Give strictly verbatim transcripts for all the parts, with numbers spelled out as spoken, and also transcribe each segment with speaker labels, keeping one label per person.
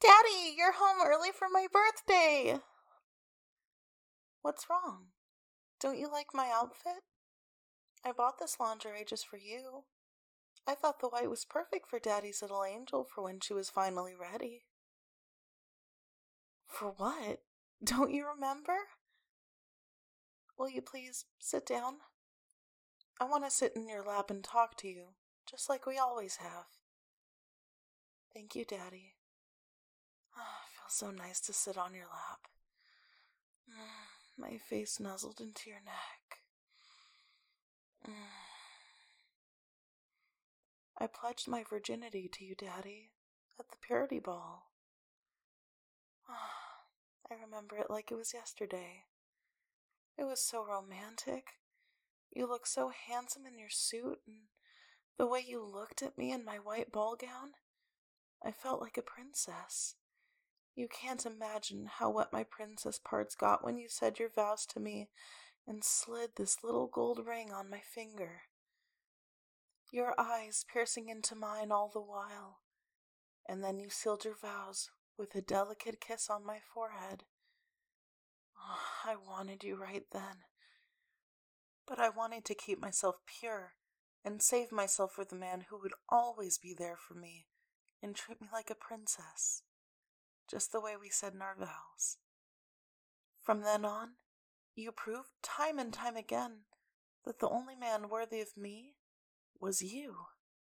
Speaker 1: Daddy, you're home early for my birthday! What's wrong? Don't you like my outfit? I bought this lingerie just for you. I thought the white was perfect for Daddy's little angel for when she was finally ready. For what? Don't you remember? Will you please sit down? I want to sit in your lap and talk to you, just like we always have. Thank you, Daddy. Oh, it feels so nice to sit on your lap. Mm, my face nuzzled into your neck. Mm. I pledged my virginity to you, Daddy, at the purity ball. Oh, I remember it like it was yesterday. It was so romantic. You looked so handsome in your suit, and the way you looked at me in my white ball gown, I felt like a princess. You can't imagine how wet my princess parts got when you said your vows to me and slid this little gold ring on my finger. Your eyes piercing into mine all the while, and then you sealed your vows with a delicate kiss on my forehead. Oh, I wanted you right then, but I wanted to keep myself pure and save myself for the man who would always be there for me and treat me like a princess, just the way we said in our vows. From then on, you proved time and time again that the only man worthy of me was you.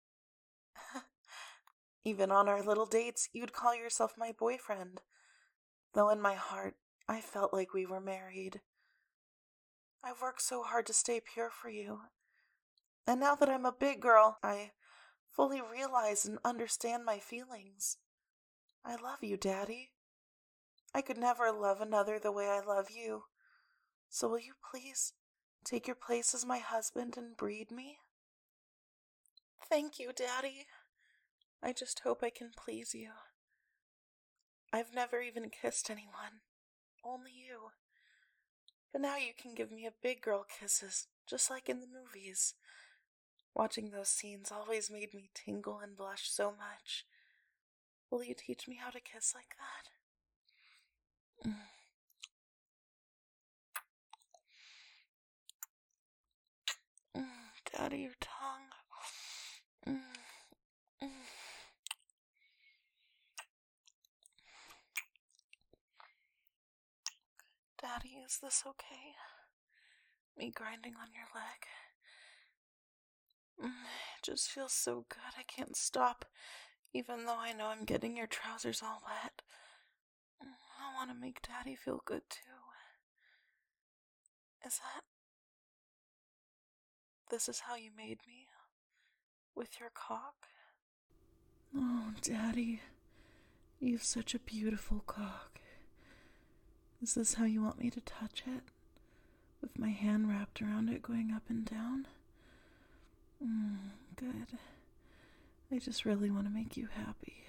Speaker 1: Even on our little dates, you'd call yourself my boyfriend, though in my heart, I felt like we were married. I've worked so hard to stay pure for you, and now that I'm a big girl, I fully realize and understand my feelings. I love you, Daddy. I could never love another the way I love you. So will you please take your place as my husband and breed me? Thank you, Daddy. I just hope I can please you. I've never even kissed anyone, only you. But now you can give me a big girl kisses, just like in the movies. Watching those scenes always made me tingle and blush so much. Will you teach me how to kiss like that? Mm. Mm, Daddy, your tongue. Mm. Mm. Daddy, is this okay? Me grinding on your leg. Mm, it just feels so good, I can't stop, even though I know I'm getting your trousers all wet. I want to make Daddy feel good too. Is that... This is how you made me? With your cock? Oh, Daddy, you've such a beautiful cock. Is this how you want me to touch it? With my hand wrapped around it going up and down? Mm, good. I just really want to make you happy.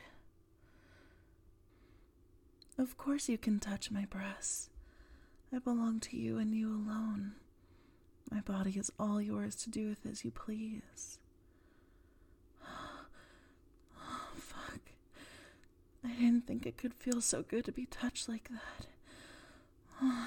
Speaker 1: Of course you can touch my breasts. I belong to you and you alone. My body is all yours to do with as you please. Oh, fuck. I didn't think it could feel so good to be touched like that. Oh,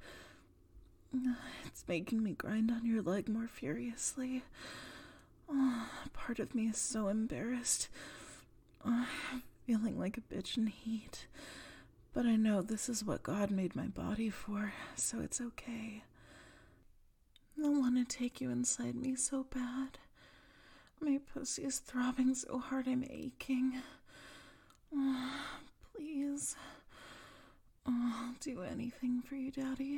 Speaker 1: it's making me grind on your leg more furiously. Oh, part of me is so embarrassed. Oh, feeling like a bitch in heat. But I know this is what God made my body for, so it's okay. I want to take you inside me so bad. My pussy is throbbing so hard I'm aching. Oh, please. Oh, I'll do anything for you, Daddy.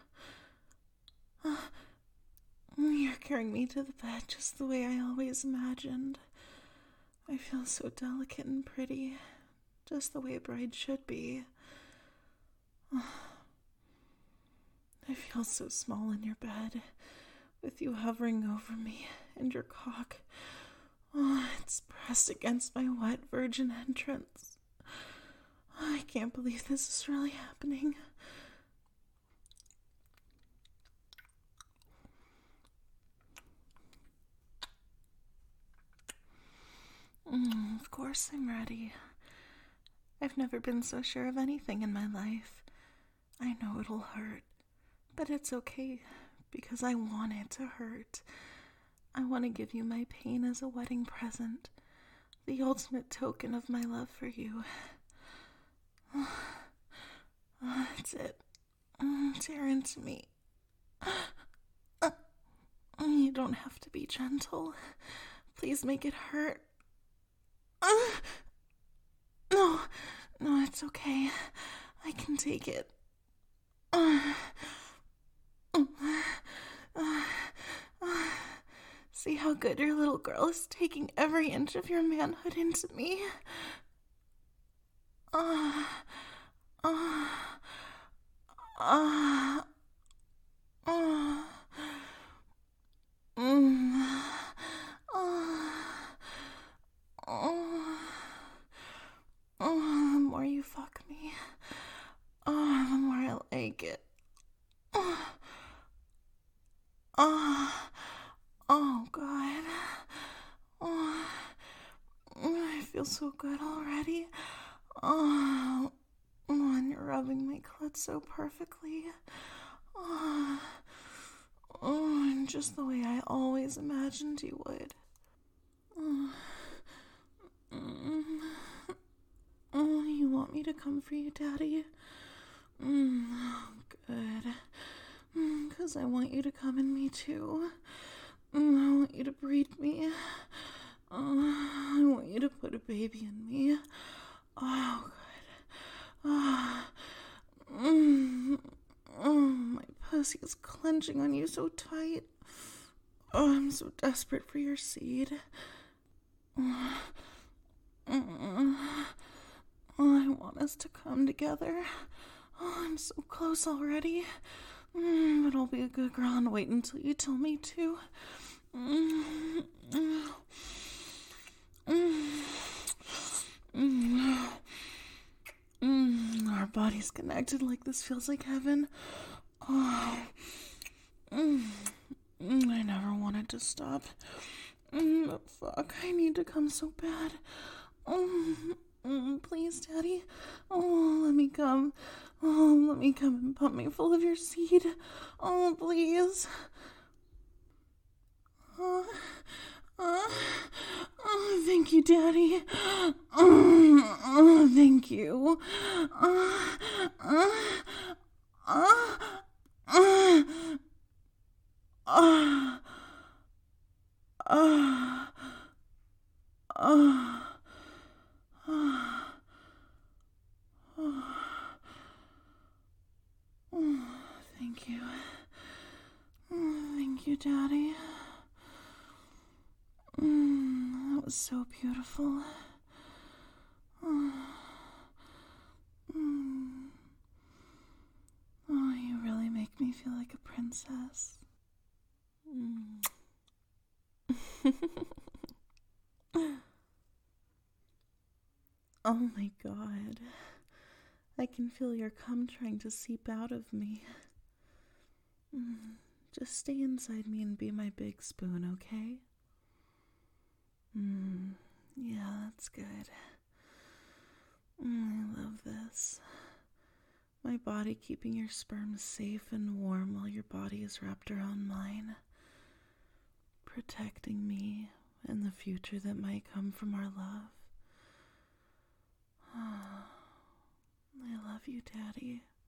Speaker 1: Oh, you're carrying me to the bed just the way I always imagined. I feel so delicate and pretty, just the way a bride should be. Oh, I feel so small in your bed, with you hovering over me and your cock. Oh, it's pressed against my wet virgin entrance. Oh, I can't believe this is really happening. Mm, of course I'm ready. I've never been so sure of anything in my life. I know it'll hurt, but it's okay, because I want it to hurt. I want to give you my pain as a wedding present, the ultimate token of my love for you. That's it. Tear into me. You don't have to be gentle. Please make it hurt. No, no, it's okay. I can take it. See how good your little girl is taking every inch of your manhood into me? Uh, uh, uh, uh, mm, uh, uh, uh, the more you fuck me, uh, the more I like it. Uh, uh, oh, God. Oh, I feel so good already. Oh, oh, and you're rubbing my clit so perfectly. Oh, oh, and just the way I always imagined you would. Oh, mm, oh, you want me to come for you, Daddy? Mm, oh, good. Because mm, I want you to come in me, too. Mm, I want you to breed me. Oh, I want you to put a baby in me. Oh, good. Oh, mm, oh, my pussy is clenching on you so tight. Oh, I'm so desperate for your seed. Oh, mm, oh, I want us to come together. Oh, I'm so close already. Mm, but I'll be a good girl and wait until you tell me to. Mm, mm, mm, mm, mm, our bodies connected like this feels like heaven. Oh, mm, mm, I never wanted to stop. Mm, but fuck, I need to come so bad. Oh, mm, please, Daddy. Oh, let me come. Oh, let me come and pump me full of your seed. Oh, please. Oh, oh, oh, thank you, Daddy. Oh, oh thank you. Oh, oh, oh, oh, oh, oh, oh, oh, oh, thank you. Oh, thank you, Daddy. Mm, that was so beautiful. Oh, mm. Oh, you really make me feel like a princess. Mm. Oh my God. I can feel your cum trying to seep out of me. Mm. Just stay inside me and be my big spoon, okay? Mm, yeah, that's good. Mm, I love this. My body keeping your sperm safe and warm while your body is wrapped around mine. Protecting me and the future that might come from our love. Oh, I love you, Daddy.